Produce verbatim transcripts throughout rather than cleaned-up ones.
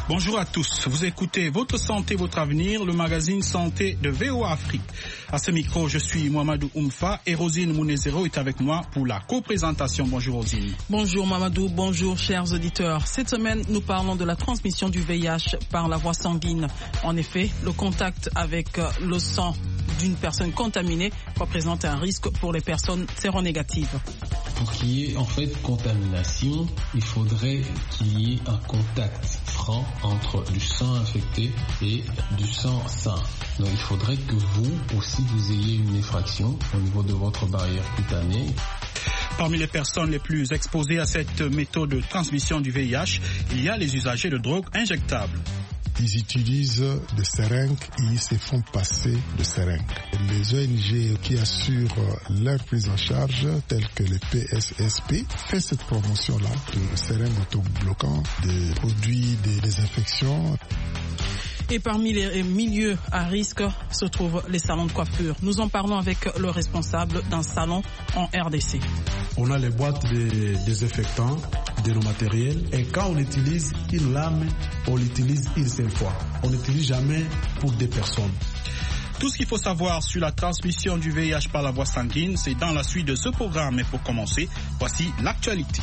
Bonjour à tous, vous écoutez Votre Santé, Votre Avenir, le magazine Santé de V O A Afrique. À ce micro, je suis Mamadou Oumfa et Rosine Mounezero est avec moi pour la co-présentation. Bonjour Rosine. Bonjour Mamadou, bonjour chers auditeurs. Cette semaine, nous parlons de la transmission du V I H par la voie sanguine. En effet, le contact avec le sang d'une personne contaminée représente un risque pour les personnes séronégatives. Pour qu'il y ait en fait contamination, il faudrait qu'il y ait un contact franc entre du sang infecté et du sang sain. Donc il faudrait que vous aussi vous ayez une effraction au niveau de votre barrière cutanée. Parmi les personnes les plus exposées à cette méthode de transmission du V I H, il y a les usagers de drogues injectables. Ils utilisent des seringues et ils se font passer de seringues. Les O N G qui assurent leur prise en charge, telles que les P S S P, font cette promotion-là de seringues autobloquants, de produits de désinfection. Et parmi les milieux à risque se trouvent les salons de coiffure. Nous en parlons avec le responsable d'un salon en R D C. On a les boîtes de désinfectants, de nos matériels, et quand on utilise une lame, on l'utilise une seule fois. On n'utilise jamais pour des personnes. Tout ce qu'il faut savoir sur la transmission du V I H par la voie sanguine, c'est dans la suite de ce programme. Mais pour commencer, voici l'actualité.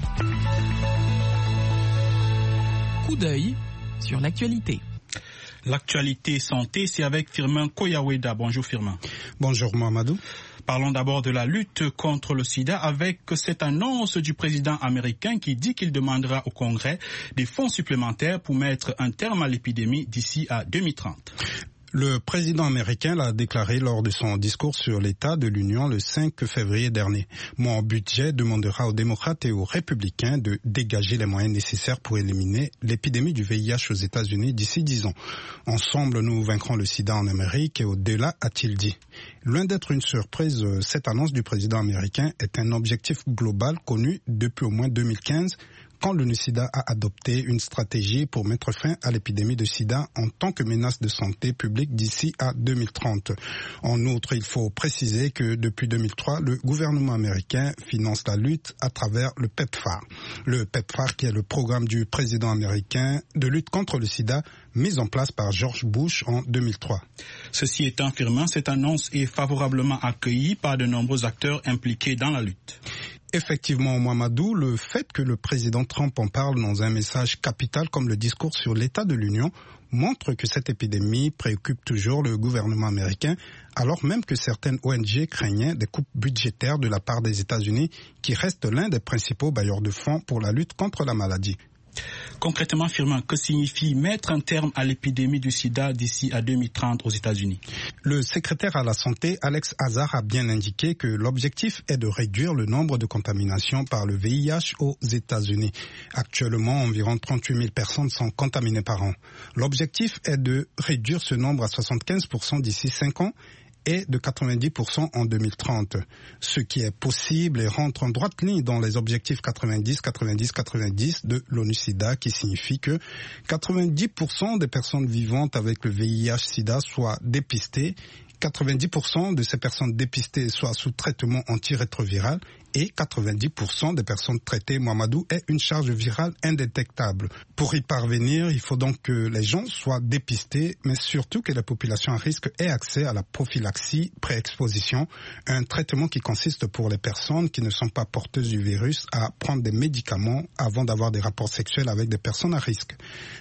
Coup d'œil sur l'actualité. L'actualité santé, c'est avec Firmin Koyaweda. Bonjour Firmin. Bonjour Mamadou. Parlons d'abord de la lutte contre le sida avec cette annonce du président américain qui dit qu'il demandera au Congrès des fonds supplémentaires pour mettre un terme à l'épidémie d'ici à deux mille trente. Le président américain l'a déclaré lors de son discours sur l'état de l'Union le cinq février dernier. Mon budget demandera aux démocrates et aux républicains de dégager les moyens nécessaires pour éliminer l'épidémie du V I H aux États-Unis d'ici dix ans. Ensemble, nous vaincrons le sida en Amérique et au-delà, a-t-il dit. Loin d'être une surprise, cette annonce du président américain est un objectif global connu depuis au moins deux mille quinze, quand l'ONU-SIDA a adopté une stratégie pour mettre fin à l'épidémie de sida en tant que menace de santé publique d'ici à deux mille trente. En outre, il faut préciser que depuis deux mille trois, le gouvernement américain finance la lutte à travers le PEPFAR. Le PEPFAR qui est le programme du président américain de lutte contre le sida mis en place par George Bush en deux mille trois. Ceci étant, Firmin, cette annonce est favorablement accueillie par de nombreux acteurs impliqués dans la lutte. Effectivement, Mamadou, le fait que le président Trump en parle dans un message capital comme le discours sur l'état de l'Union montre que cette épidémie préoccupe toujours le gouvernement américain, alors même que certaines O N G craignaient des coupes budgétaires de la part des États-Unis, qui restent l'un des principaux bailleurs de fonds pour la lutte contre la maladie. Concrètement, Firmin, que signifie mettre un terme à l'épidémie du sida d'ici à deux mille trente aux États-Unis? Le secrétaire à la santé, Alex Azar, a bien indiqué que l'objectif est de réduire le nombre de contaminations par le V I H aux États-Unis. Actuellement, environ trente-huit mille personnes sont contaminées par an. L'objectif est de réduire ce nombre à soixante-quinze pour cent d'ici cinq ans et de quatre-vingt-dix pour cent en deux mille trente. Ce qui est possible et rentre en droite ligne dans les objectifs quatre-vingt-dix quatre-vingt-dix quatre-vingt-dix de l'ONU-SIDA, qui signifie que quatre-vingt-dix pour cent des personnes vivantes avec le V I H-SIDA soient dépistées, quatre-vingt-dix pour cent de ces personnes dépistées soient sous traitement antirétroviral et quatre-vingt-dix pour cent des personnes traitées, Mamadou, aient une charge virale indétectable. Pour y parvenir, il faut donc que les gens soient dépistés, mais surtout que la population à risque ait accès à la prophylaxie pré-exposition, un traitement qui consiste pour les personnes qui ne sont pas porteuses du virus à prendre des médicaments avant d'avoir des rapports sexuels avec des personnes à risque.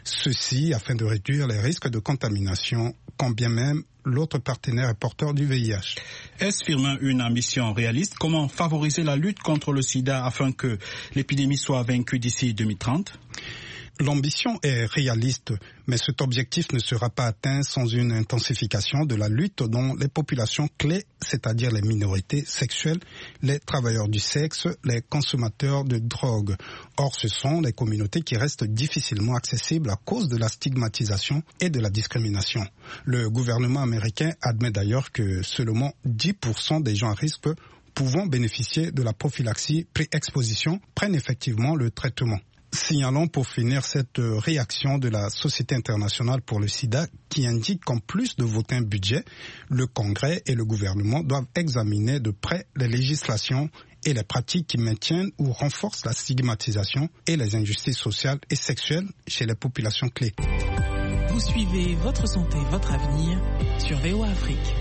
Ceci afin de réduire les risques de contamination, quand bien même l'autre partenaire est porteur du V I H. Est-ce, Firmin, une ambition réaliste? Comment favoriser la lutte contre le sida afin que l'épidémie soit vaincue d'ici deux mille trente? L'ambition est réaliste, mais cet objectif ne sera pas atteint sans une intensification de la lutte dont les populations clés, c'est-à-dire les minorités sexuelles, les travailleurs du sexe, les consommateurs de drogue. Or, ce sont les communautés qui restent difficilement accessibles à cause de la stigmatisation et de la discrimination. Le gouvernement américain admet d'ailleurs que seulement dix pour cent des gens à risque pouvant bénéficier de la prophylaxie pré-exposition prennent effectivement le traitement. Signalons pour finir cette réaction de la Société internationale pour le sida qui indique qu'en plus de voter un budget, le Congrès et le gouvernement doivent examiner de près les législations et les pratiques qui maintiennent ou renforcent la stigmatisation et les injustices sociales et sexuelles chez les populations clés. Vous suivez Votre santé, votre avenir sur V O A Afrique.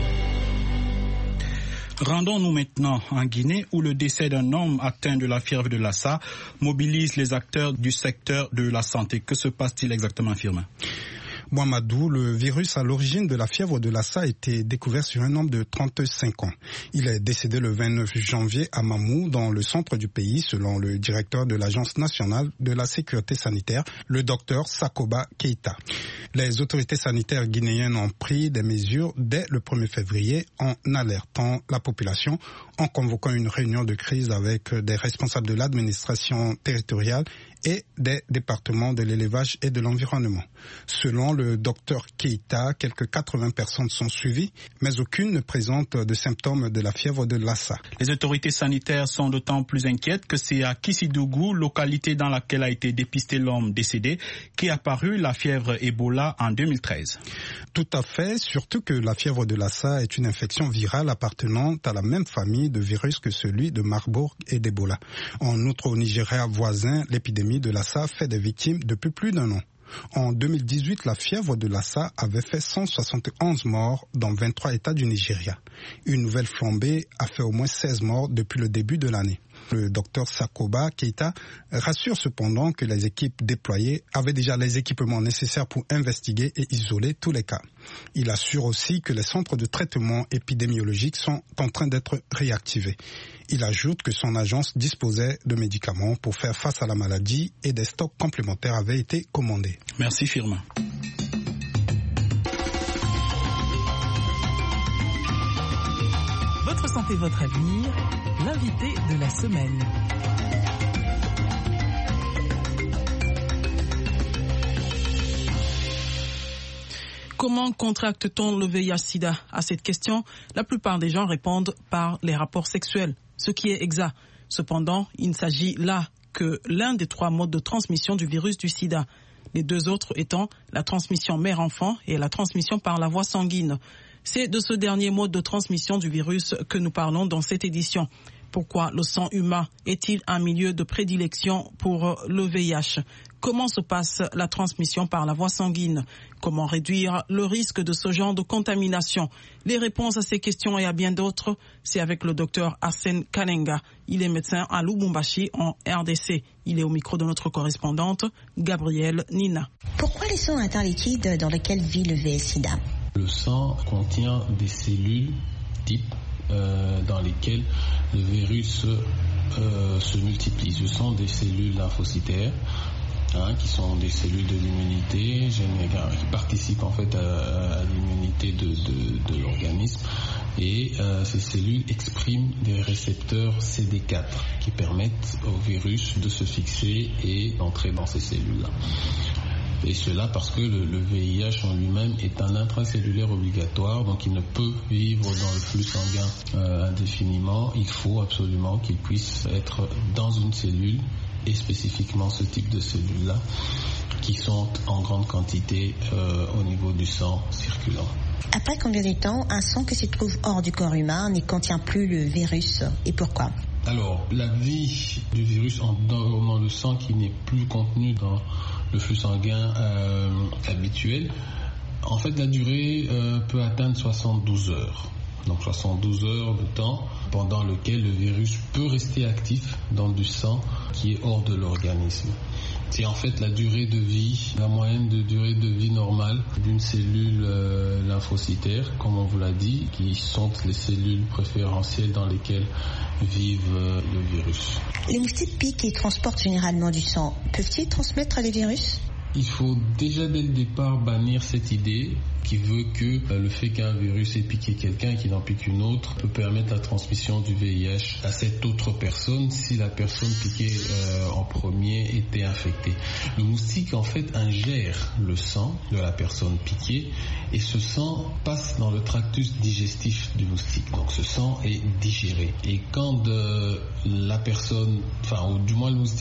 Rendons-nous maintenant en Guinée où le décès d'un homme atteint de la fièvre de Lassa mobilise les acteurs du secteur de la santé. Que se passe-t-il exactement, Firmin ? Mohamedou, le virus à l'origine de la fièvre de Lassa a été découvert sur un homme de trente-cinq ans. Il est décédé le vingt-neuf janvier à Mamou, dans le centre du pays, selon le directeur de l'Agence nationale de la sécurité sanitaire, le docteur Sakoba Keita. Les autorités sanitaires guinéennes ont pris des mesures dès le premier février en alertant la population, en convoquant une réunion de crise avec des responsables de l'administration territoriale et des départements de l'élevage et de l'environnement. Selon le docteur Keita, quelques quatre-vingts personnes sont suivies, mais aucune ne présente de symptômes de la fièvre de Lassa. Les autorités sanitaires sont d'autant plus inquiètes que c'est à Kissidougou, localité dans laquelle a été dépisté l'homme décédé, qu'est apparue la fièvre Ebola en deux mille treize. Tout à fait, surtout que la fièvre de Lassa est une infection virale appartenant à la même famille de virus que celui de Marburg et d'Ebola. En outre, au Nigeria voisin, l'épidémie de Lassa fait des victimes depuis plus d'un an. En deux mille dix-huit, la fièvre de Lassa avait fait cent soixante et onze morts dans vingt-trois États du Nigeria. Une nouvelle flambée a fait au moins seize morts depuis le début de l'année. Le docteur Sakoba Keita rassure cependant que les équipes déployées avaient déjà les équipements nécessaires pour investiguer et isoler tous les cas. Il assure aussi que les centres de traitement épidémiologique sont en train d'être réactivés. Il ajoute que son agence disposait de médicaments pour faire face à la maladie et des stocks complémentaires avaient été commandés. Merci Firmin. Votre santé, votre avenir, l'invité de la semaine. Comment contracte-t-on le V I H sida ? À cette question, la plupart des gens répondent par les rapports sexuels, ce qui est exact. Cependant, il ne s'agit là que l'un des trois modes de transmission du virus du sida. Les deux autres étant la transmission mère-enfant et la transmission par la voie sanguine. C'est de ce dernier mode de transmission du virus que nous parlons dans cette édition. Pourquoi le sang humain est-il un milieu de prédilection pour le V I H ? Comment se passe la transmission par la voie sanguine ? Comment réduire le risque de ce genre de contamination ? Les réponses à ces questions et à bien d'autres, c'est avec le docteur Arsène Kanenga. Il est médecin à Lubumbashi en R D C. Il est au micro de notre correspondante, Gabrielle Nina. Pourquoi les sangs atteints liquides dans lesquels vit le V I H sida ? Le sang contient des cellules type euh, dans lesquelles le virus euh, se multiplie. Ce sont des cellules lymphocytaires hein, qui sont des cellules de l'immunité, qui participent en fait à, à l'immunité de, de, de l'organisme. Et euh, ces cellules expriment des récepteurs C D quatre qui permettent au virus de se fixer et d'entrer dans ces cellules-là. Et cela parce que le, le V I H en lui-même est un intracellulaire obligatoire, donc il ne peut vivre dans le flux sanguin euh, indéfiniment. Il faut absolument qu'il puisse être dans une cellule, et spécifiquement ce type de cellules-là, qui sont en grande quantité euh, au niveau du sang circulant. Après combien de temps un sang qui se trouve hors du corps humain ne contient plus le virus et pourquoi ? Alors, la vie du virus en, dans, dans le sang qui n'est plus contenu dans le flux sanguin euh, habituel, en fait la durée euh, peut atteindre soixante-douze heures. Donc soixante-douze heures de temps pendant lequel le virus peut rester actif dans du sang qui est hors de l'organisme. C'est en fait la durée de vie, la moyenne de durée de vie normale d'une cellule euh, lymphocytaire, comme on vous l'a dit, qui sont les cellules préférentielles dans lesquelles vivent euh, le virus. Les moustiques piquent et transportent généralement du sang. Peuvent-ils transmettre les virus ? Il faut déjà dès le départ bannir cette idée qui veut que euh, le fait qu'un virus ait piqué quelqu'un et qu'il en pique une autre peut permettre la transmission du V I H à cette autre personne si la personne piquée euh, en premier était infectée. Le moustique en fait ingère le sang de la personne piquée et ce sang passe dans le tractus digestif du moustique. Donc ce sang est digéré. Et quand euh, la personne, enfin ou du moins le moustique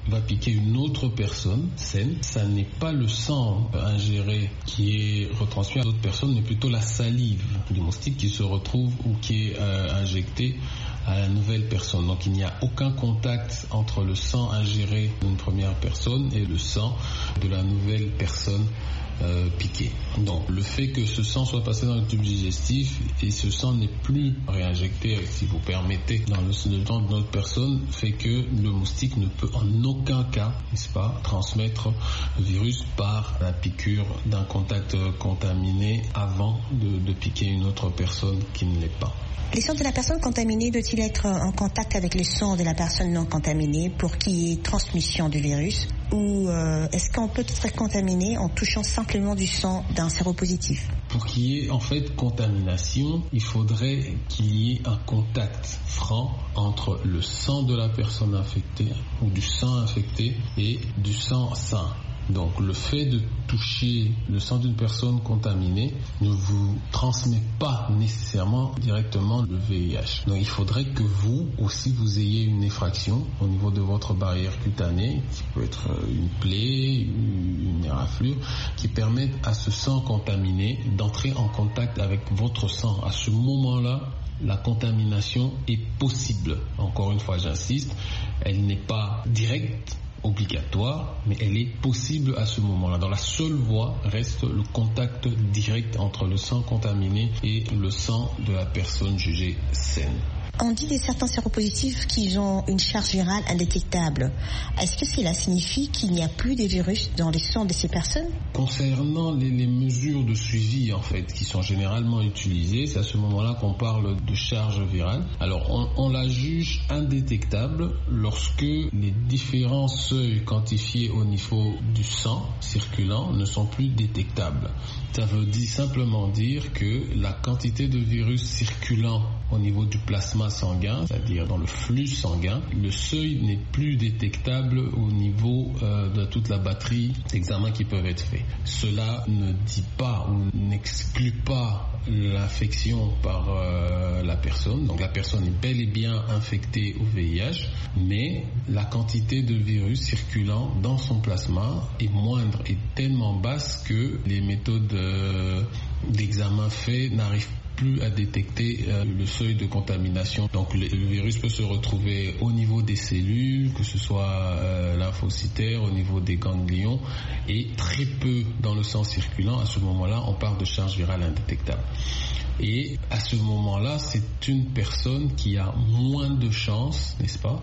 va piquer une autre personne saine, ça n'est pas le sang ingéré qui est retransmis à d'autres personnes, mais plutôt la salive du moustique qui se retrouve ou qui est euh, injectée à la nouvelle personne. Donc il n'y a aucun contact entre le sang ingéré d'une première personne et le sang de la nouvelle personne Euh, piqué. Donc le fait que ce sang soit passé dans le tube digestif et ce sang n'est plus réinjecté, si vous permettez, dans le sang de notre personne, fait que le moustique ne peut en aucun cas, n'est-ce pas, transmettre le virus par la piqûre d'un contact contaminé avant de, de piquer une autre personne qui ne l'est pas. Le sang de la personne contaminée doit-il être en contact avec le sang de la personne non contaminée pour qu'il y ait transmission du virus? Ou euh, est-ce qu'on peut être contaminé en touchant simplement du sang d'un séropositif? Pour qu'il y ait en fait contamination, il faudrait qu'il y ait un contact franc entre le sang de la personne infectée ou du sang infecté et du sang sain. Donc le fait de toucher le sang d'une personne contaminée ne vous transmet pas nécessairement directement le V I H. Donc il faudrait que vous aussi vous ayez une effraction au niveau de votre barrière cutanée, qui peut être une plaie, une éraflure, qui permette à ce sang contaminé d'entrer en contact avec votre sang. À ce moment-là, la contamination est possible. Encore une fois, j'insiste, elle n'est pas directe, obligatoire, mais elle est possible à ce moment-là. Dans la seule voie reste le contact direct entre le sang contaminé et le sang de la personne jugée saine. On dit de certains séropositifs qu'ils ont une charge virale indétectable. Est-ce que cela signifie qu'il n'y a plus de virus dans le sang de ces personnes? Concernant les, les mesures de suivi en fait qui sont généralement utilisées, c'est à ce moment-là qu'on parle de charge virale. Alors on, on la juge indétectable lorsque les différents seuils quantifiés au niveau du sang circulant ne sont plus détectables. Ça veut dire, simplement dire que la quantité de virus circulant au niveau du plasma sanguin, c'est-à-dire dans le flux sanguin, le seuil n'est plus détectable au niveau euh, de toute la batterie d'examens qui peuvent être faits. Cela ne dit pas ou n'exclut pas l'infection par euh, la personne. Donc la personne est bel et bien infectée au V I H, mais la quantité de virus circulant dans son plasma est moindre et tellement basse que les méthodes euh, d'examen faits n'arrivent plus à détecter euh, le seuil de contamination. Donc le, le virus peut se retrouver au niveau des cellules, que ce soit euh, lymphocytaire, au niveau des ganglions, et très peu dans le sang circulant. À ce moment-là, on parle de charge virale indétectable. Et à ce moment-là, c'est une personne qui a moins de chances, n'est-ce pas,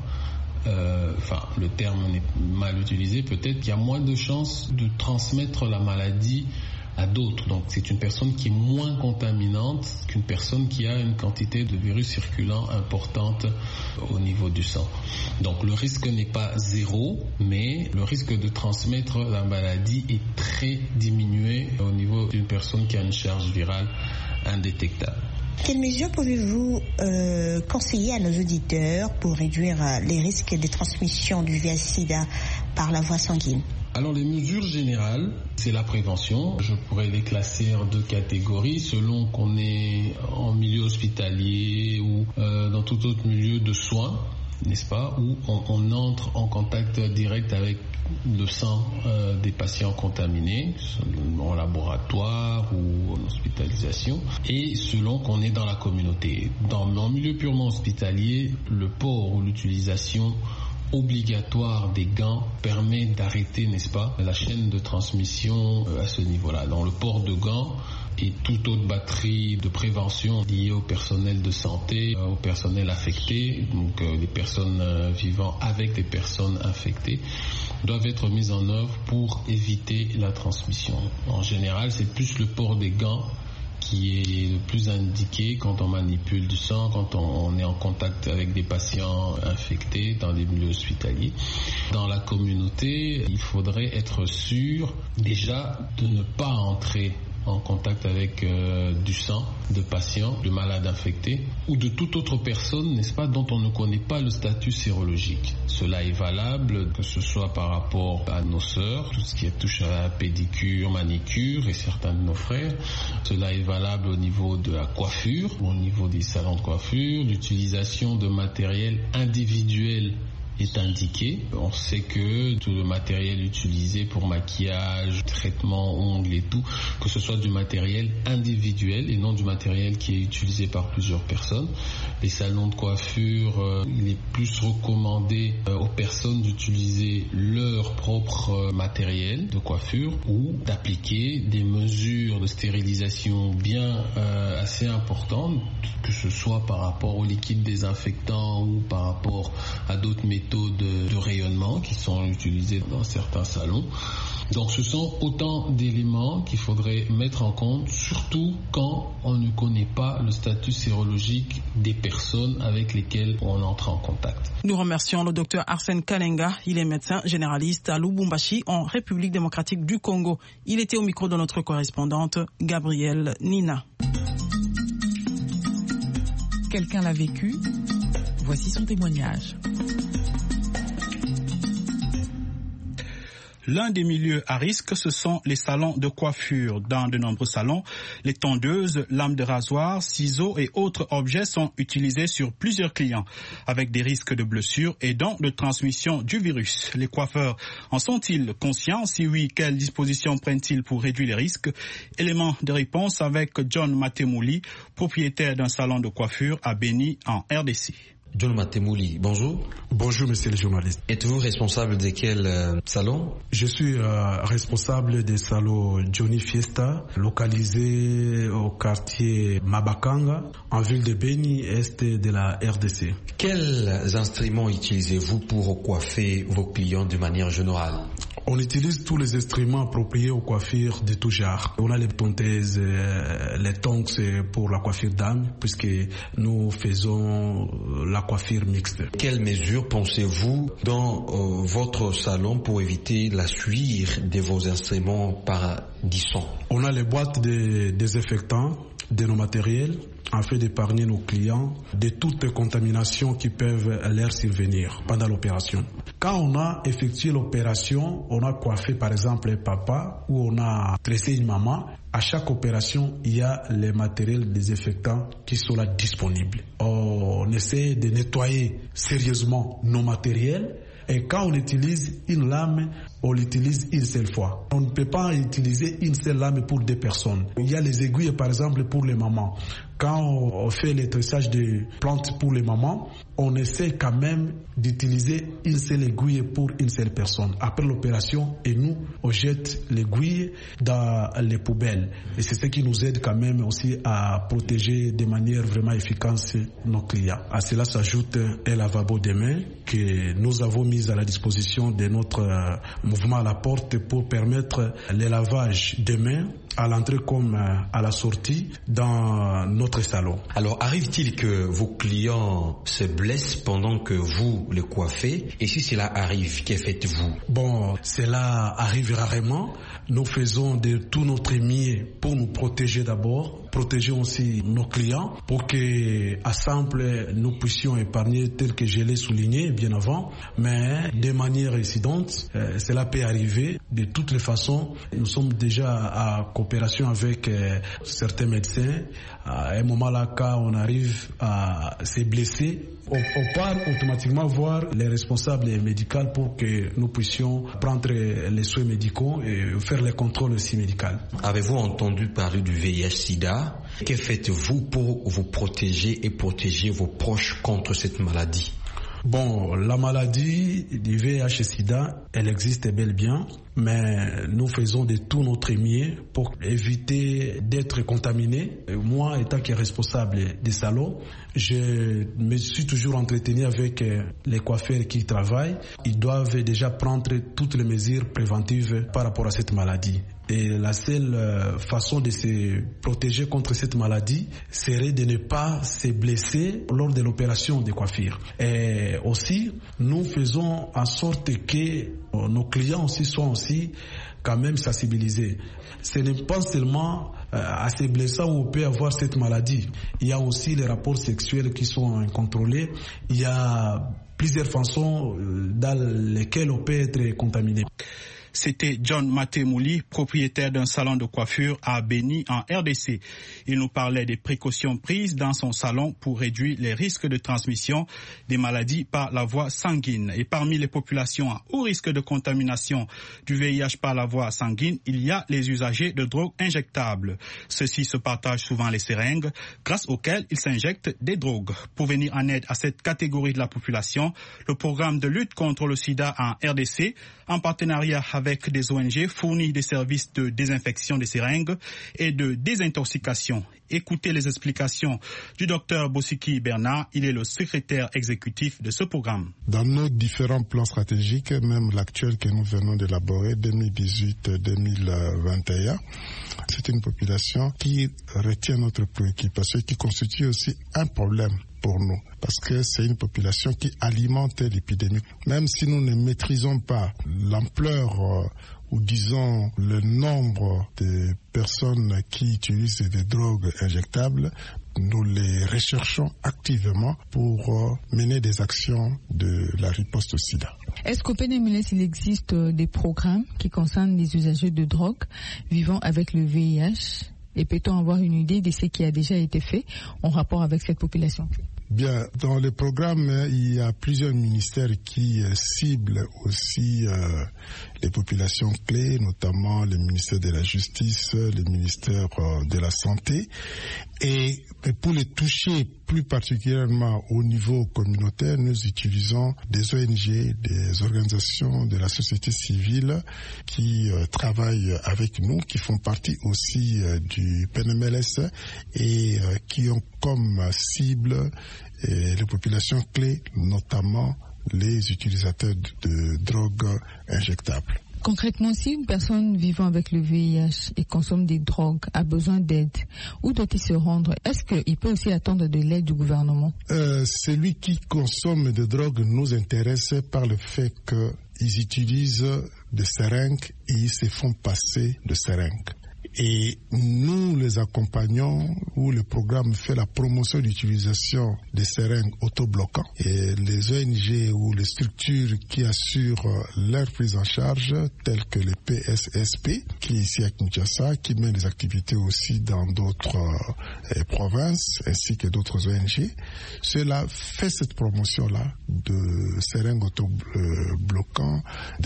Euh, enfin, le terme n'est mal utilisé, peut-être qu'il y a moins de chances de transmettre la maladie à d'autres. Donc c'est une personne qui est moins contaminante qu'une personne qui a une quantité de virus circulant importante au niveau du sang. Donc le risque n'est pas zéro, mais le risque de transmettre la maladie est très diminué au niveau d'une personne qui a une charge virale indétectable. Quelles mesures pouvez-vous euh, conseiller à nos auditeurs pour réduire les risques de transmission du V I H-Sida par la voie sanguine? Alors les mesures générales, c'est la prévention. Je pourrais les classer en deux catégories selon qu'on est en milieu hospitalier ou euh, dans tout autre milieu de soins, n'est-ce pas, où on, on entre en contact direct avec le sang euh, des patients contaminés en laboratoire ou en hospitalisation, et selon qu'on est dans la communauté. Dans un milieu purement hospitalier, le port ou l'utilisation obligatoire des gants permet d'arrêter, n'est-ce pas, la chaîne de transmission à ce niveau-là. Dans le port de gants et toute autre batterie de prévention liée au personnel de santé, au personnel affecté, donc les personnes vivant avec des personnes infectées, doivent être mises en œuvre pour éviter la transmission. En général, c'est plus le port des gants qui est le plus indiqué quand on manipule du sang, quand on, on est en contact avec des patients infectés dans des milieux hospitaliers. Dans la communauté, il faudrait être sûr déjà de ne pas entrer en contact avec euh, du sang de patients, de malades infectés ou de toute autre personne, n'est-ce pas, dont on ne connaît pas le statut sérologique. Cela est valable que ce soit par rapport à nos sœurs, tout ce qui touche à la pédicure, manicure et certains de nos frères. Cela est valable au niveau de la coiffure, au niveau des salons de coiffure, l'utilisation de matériel individuel est indiqué. On sait que tout le matériel utilisé pour maquillage, traitement, ongles et tout, que ce soit du matériel individuel et non du matériel qui est utilisé par plusieurs personnes. Les salons de coiffure, euh, il est plus recommandé euh, aux personnes d'utiliser leur propre euh, matériel de coiffure ou d'appliquer des mesures de stérilisation bien euh, assez importantes, que ce soit par rapport au liquide désinfectant ou par rapport à d'autres méthodes de rayonnement qui sont utilisées dans certains salons. Donc ce sont autant d'éléments qu'il faudrait mettre en compte, surtout quand on ne connaît pas le statut sérologique des personnes avec lesquelles on entre en contact. Nous remercions le docteur Arsène Kalenga. Il est médecin généraliste à Lubumbashi, en République démocratique du Congo. Il était au micro de notre correspondante Gabrielle Nina. Quelqu'un l'a vécu. Voici son témoignage. L'un des milieux à risque, ce sont les salons de coiffure. Dans de nombreux salons, les tondeuses, lames de rasoir, ciseaux et autres objets sont utilisés sur plusieurs clients, avec des risques de blessures et donc de transmission du virus. Les coiffeurs en sont-ils conscients? Si oui, quelles dispositions prennent-ils pour réduire les risques? Élément de réponse avec John Matemouli, propriétaire d'un salon de coiffure à Beni, en R D C. John Matemouli, bonjour. Bonjour monsieur le journaliste. Êtes-vous responsable de quel euh, salon? Je suis euh, responsable des salons Johnny Fiesta, localisé au quartier Mabakanga, en ville de Beni, est de la R D C. Quels instruments utilisez-vous pour coiffer vos clients de manière générale? On utilise tous les instruments appropriés aux coiffures de tout genre. On a les tondeuses, euh, les tongs pour la coiffure d'âme, puisque nous faisons la coiffure mixte. Quelles mesures pensez-vous dans euh, votre salon pour éviter la suie de vos instruments par disson? On a les boîtes de désinfectants de nos matériels afin d'épargner nos clients de toutes les contaminations qui peuvent leur survenir pendant l'opération. Quand on a effectué l'opération, on a coiffé par exemple un papa ou on a tressé une maman, à chaque opération, il y a les matériels désinfectants qui sont là disponibles. On essaie de nettoyer sérieusement nos matériels. Et quand on utilise une lame, on l'utilise une seule fois. On ne peut pas utiliser une seule lame pour deux personnes. Il y a les aiguilles, par exemple, pour les mamans. Quand on fait le tressage de plantes pour les mamans, on essaie quand même d'utiliser une seule aiguille pour une seule personne. Après l'opération, et nous, on jette l'aiguille dans les poubelles. Et c'est ce qui nous aide quand même aussi à protéger de manière vraiment efficace nos clients. À cela s'ajoute un lavabo de mains que nous avons mis à la disposition de notre mouvement à la porte pour permettre le lavage des mains à l'entrée comme à la sortie dans notre salon. Alors, arrive-t-il que vos clients se blessent pendant que vous les coiffez? Et si cela arrive, que faites-vous? Bon, cela arrive rarement. Nous faisons de tout notre mieux pour nous protéger d'abord, protéger aussi nos clients pour que, à simple, nous puissions épargner tel que je l'ai souligné bien avant. Mais de manière incidente, euh, cela peut arriver. De toutes les façons, nous sommes déjà à coopération avec euh, certains médecins. À un moment là, quand on arrive à se blesser, on, on part automatiquement voir les responsables médicaux pour que nous puissions prendre les soins médicaux et faire les contrôles aussi médicaux. Avez-vous entendu parler du V I H sida? Que faites-vous pour vous protéger et protéger vos proches contre cette maladie? Bon, la maladie du V I H sida, elle existe bel et bien, mais nous faisons de tout notre mieux pour éviter d'être contaminés. Moi, étant qui est responsable des salons, je me suis toujours entretenu avec les coiffeurs qui travaillent. Ils doivent déjà prendre toutes les mesures préventives par rapport à cette maladie. Et la seule façon de se protéger contre cette maladie serait de ne pas se blesser lors de l'opération de coiffure. Et aussi, nous faisons en sorte que nos clients aussi soient aussi quand même sensibilisés. Ce n'est pas seulement à se blesser où on peut avoir cette maladie. Il y a aussi les rapports sexuels qui sont incontrôlés. Il y a plusieurs façons dans lesquelles on peut être contaminé. C'était John Matemouli, propriétaire d'un salon de coiffure à Béni en R D C. Il nous parlait des précautions prises dans son salon pour réduire les risques de transmission des maladies par la voie sanguine. Et parmi les populations à haut risque de contamination du V I H par la voie sanguine, il y a les usagers de drogues injectables. Ceux-ci se partagent souvent les seringues, grâce auxquelles ils s'injectent des drogues. Pour venir en aide à cette catégorie de la population, le programme de lutte contre le sida en R D C, en partenariat avec des O N G, fournit des services de désinfection des seringues et de désintoxication. Écoutez les explications du docteur Bosiki Bernard, il est le secrétaire exécutif de ce programme. Dans nos différents plans stratégiques, même l'actuel que nous venons d'élaborer, deux mille dix-huit deux mille vingt et un, c'est une population qui retient notre préoccupation et qui constitue aussi un problème pour nous, parce que c'est une population qui alimente l'épidémie. Même si nous ne maîtrisons pas l'ampleur euh, ou disons le nombre de personnes qui utilisent des drogues injectables, nous les recherchons activement pour euh, mener des actions de la riposte au sida. Est-ce qu'au P N M L S, il existe des programmes qui concernent les usagers de drogue vivant avec le V I H? Et peut-on avoir une idée de ce qui a déjà été fait en rapport avec cette population? Bien, dans le programme, il y a plusieurs ministères qui euh, ciblent aussi euh, les populations clés, notamment le ministère de la Justice, le ministère euh, de la Santé. Et pour les toucher plus particulièrement au niveau communautaire, nous utilisons des O N G, des organisations de la société civile qui euh, travaillent avec nous, qui font partie aussi euh, du P N M L S et euh, qui ont comme cible et les populations clés, notamment les utilisateurs de, de drogues injectables. Concrètement, si une personne vivant avec le V I H et consomme des drogues a besoin d'aide, où doit-il se rendre? Est-ce qu'il peut aussi attendre de l'aide du gouvernement? euh, Celui qui consomme des drogues nous intéresse par le fait qu'ils utilisent des seringues et ils se font passer de seringues. Et nous les accompagnons, où le programme fait la promotion d'utilisation des seringues autobloquants. Et les O N G ou les structures qui assurent leur prise en charge, telles que les P S S P, qui est ici à Kinshasa, qui mène des activités aussi dans d'autres euh, provinces, ainsi que d'autres O N G, cela fait cette promotion-là de seringues autobloquants,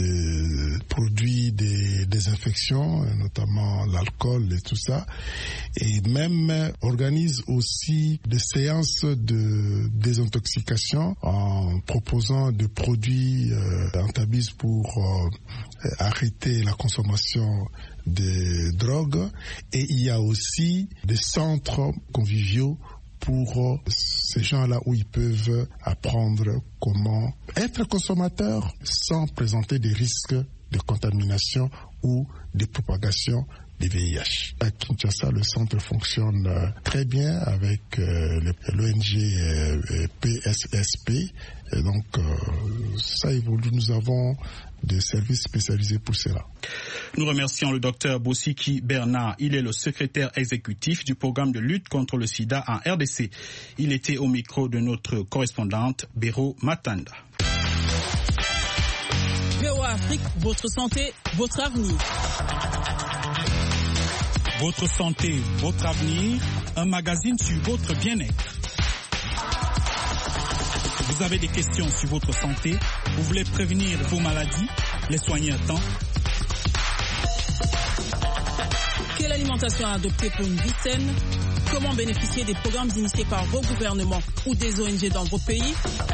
de produits des désinfections, notamment l'alcool, et tout ça, et même organise aussi des séances de désintoxication en proposant des produits euh, antabis pour euh, arrêter la consommation des drogues. Et il y a aussi des centres conviviaux pour ces gens-là où ils peuvent apprendre comment être consommateurs sans présenter des risques de contamination ou de propagation des V I H. À Kinshasa, le centre fonctionne euh, très bien avec euh, l'O N G euh, P S S P. Et donc, euh, ça évolue. Nous avons des services spécialisés pour cela. Nous remercions le docteur Bosiki Bernard. Il est le secrétaire exécutif du programme de lutte contre le sida en R D C. Il était au micro de notre correspondante Béro Matanda. V O A Afrique, votre santé, votre avenir. Votre santé, votre avenir, un magazine sur votre bien-être. Vous avez des questions sur votre santé, vous voulez prévenir vos maladies, les soigner à temps. Quelle alimentation adopter pour une vie saine? Comment bénéficier des programmes initiés par vos gouvernements ou des O N G dans vos pays?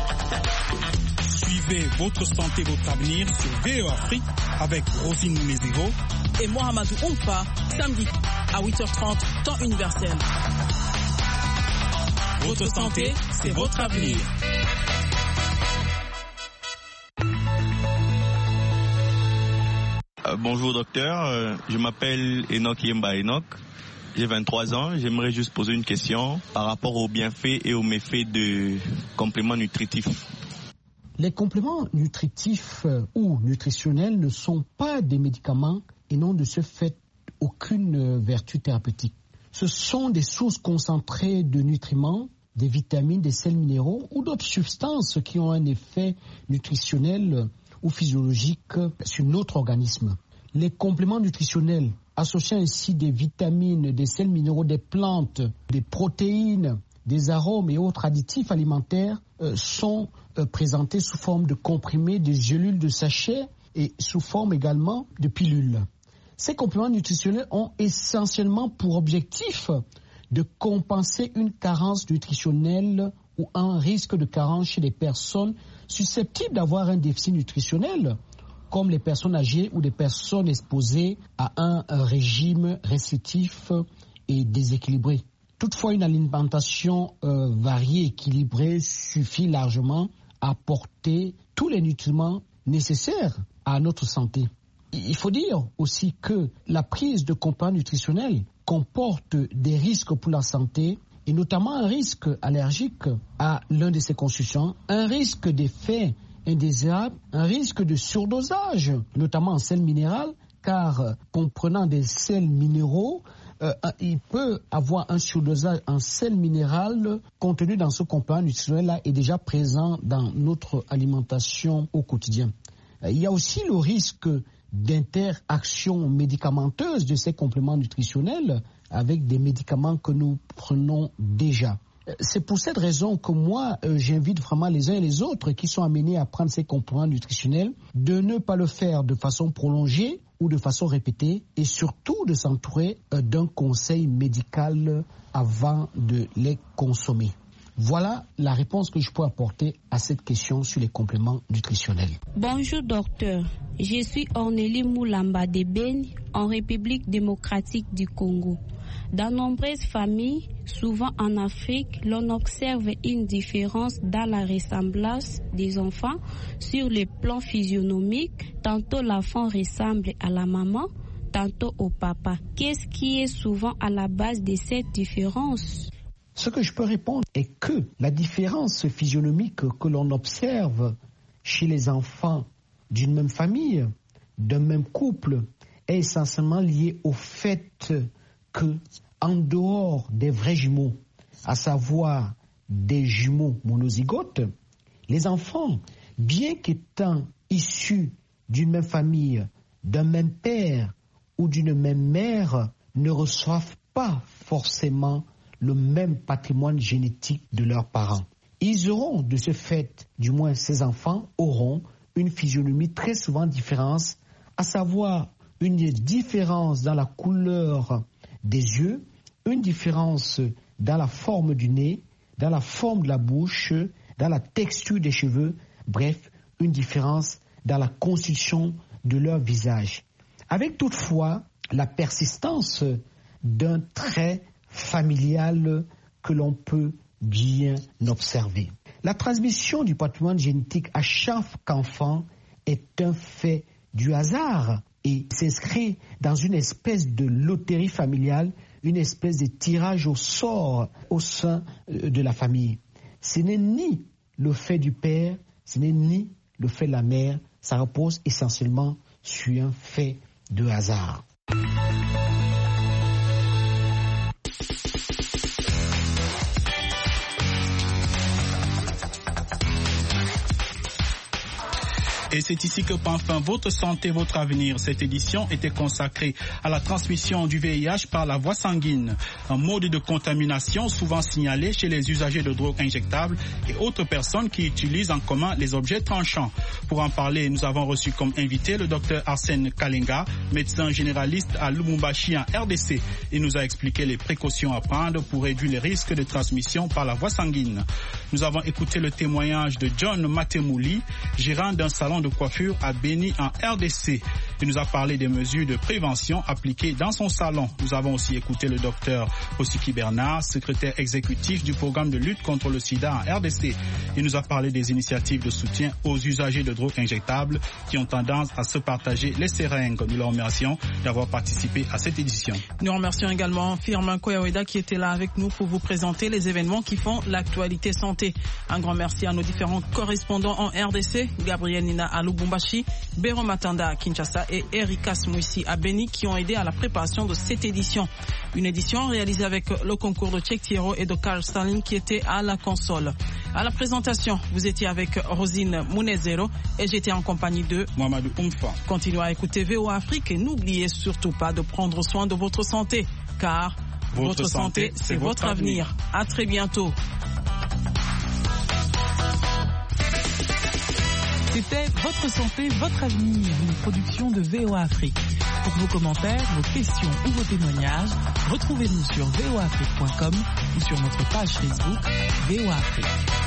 Suivez votre santé, votre avenir sur V O A Afrique avec Rosine Mézéro et Mohamedou Oumfa, samedi à huit heures trente, temps universel. Votre santé, c'est votre avenir. Euh, bonjour docteur, euh, je m'appelle Enoch Yemba Enoch, j'ai vingt-trois ans, j'aimerais juste poser une question par rapport aux bienfaits et aux méfaits de compléments nutritifs. Les compléments nutritifs euh, ou nutritionnels ne sont pas des médicaments et n'ont de ce fait aucune euh, vertu thérapeutique. Ce sont des sources concentrées de nutriments, des vitamines, des sels minéraux ou d'autres substances qui ont un effet nutritionnel ou physiologiques sur notre organisme. Les compléments nutritionnels associant ainsi des vitamines, des sels minéraux des plantes, des protéines, des arômes et autres additifs alimentaires euh, sont euh, présentés sous forme de comprimés, de gélules, de sachets et sous forme également de pilules. Ces compléments nutritionnels ont essentiellement pour objectif de compenser une carence nutritionnelle ou un risque de carence chez des personnes susceptibles d'avoir un déficit nutritionnel, comme les personnes âgées ou des personnes exposées à un régime restrictif et déséquilibré. Toutefois, une alimentation euh, variée et équilibrée suffit largement à apporter tous les nutriments nécessaires à notre santé. Il faut dire aussi que la prise de compléments nutritionnels comporte des risques pour la santé, et notamment un risque allergique à l'un de ces constituants, un risque d'effet indésirable, un risque de surdosage, notamment en sels minéraux, car comprenant des sels minéraux, euh, il peut avoir un surdosage en sels minéraux contenu dans ce complément nutritionnel-là et déjà présent dans notre alimentation au quotidien. Il y a aussi le risque d'interaction médicamenteuse de ces compléments nutritionnels avec des médicaments que nous prenons déjà. C'est pour cette raison que moi, euh, j'invite vraiment les uns et les autres qui sont amenés à prendre ces compléments nutritionnels de ne pas le faire de façon prolongée ou de façon répétée et surtout de s'entourer euh, d'un conseil médical avant de les consommer. Voilà la réponse que je peux apporter à cette question sur les compléments nutritionnels. Bonjour docteur, je suis Ornélie Moulamba de Beni, en République démocratique du Congo. Dans nombreuses familles, souvent en Afrique, l'on observe une différence dans la ressemblance des enfants sur le plan physionomique. Tantôt l'enfant ressemble à la maman, tantôt au papa. Qu'est-ce qui est souvent à la base de cette différence? Ce que je peux répondre est que la différence physionomique que l'on observe chez les enfants d'une même famille, d'un même couple, est essentiellement liée au fait que, en dehors des vrais jumeaux, à savoir des jumeaux monozygotes, les enfants, bien qu'étant issus d'une même famille, d'un même père ou d'une même mère, ne reçoivent pas forcément le même patrimoine génétique de leurs parents. Ils auront, de ce fait, du moins ces enfants, auront une physionomie très souvent différente, à savoir une différence dans la couleur des yeux, une différence dans la forme du nez, dans la forme de la bouche, dans la texture des cheveux, bref, une différence dans la constitution de leur visage. Avec toutefois la persistance d'un trait familial que l'on peut bien observer. La transmission du patrimoine génétique à chaque enfant est un fait du hasard et s'inscrit dans une espèce de loterie familiale, une espèce de tirage au sort au sein de la famille. Ce n'est ni le fait du père, ce n'est ni le fait de la mère, ça repose essentiellement sur un fait de hasard. Et c'est ici que prend fin votre santé, votre avenir. Cette édition était consacrée à la transmission du V I H par la voie sanguine, un mode de contamination souvent signalé chez les usagers de drogues injectables et autres personnes qui utilisent en commun les objets tranchants. Pour en parler, nous avons reçu comme invité le docteur Arsène Kalenga, médecin généraliste à Lubumbashi en R D C. Il nous a expliqué les précautions à prendre pour réduire les risques de transmission par la voie sanguine. Nous avons écouté le témoignage de John Matemouli, gérant d'un salon de coiffure à Beni en R D C. Il nous a parlé des mesures de prévention appliquées dans son salon. Nous avons aussi écouté le docteur Osiki Bernard, secrétaire exécutif du programme de lutte contre le sida en R D C. Il nous a parlé des initiatives de soutien aux usagers de drogues injectables qui ont tendance à se partager les seringues. Nous leur remercions d'avoir participé à cette édition. Nous remercions également Firmin Koyaweda qui était là avec nous pour vous présenter les événements qui font l'actualité santé. Un grand merci à nos différents correspondants en R D C, Gabriel Nina à Lubumbashi, Béro Matanda à Kinshasa et Erika Smouissi à Beni qui ont aidé à la préparation de cette édition. Une édition réalisée avec le concours de Tchèque Thiero et de Carl Stalin qui était à la console. À la présentation, vous étiez avec Rosine Mounezero et j'étais en compagnie de Mohamedou Oumfa. Continuez à écouter V O A Afrique et n'oubliez surtout pas de prendre soin de votre santé, car votre, votre santé, santé c'est votre avenir. avenir. À très bientôt. C'était Votre santé, votre avenir, une production de V O A Afrique. Pour vos commentaires, vos questions ou vos témoignages, retrouvez-nous sur v o afrique point com ou sur notre page Facebook V O A Afrique.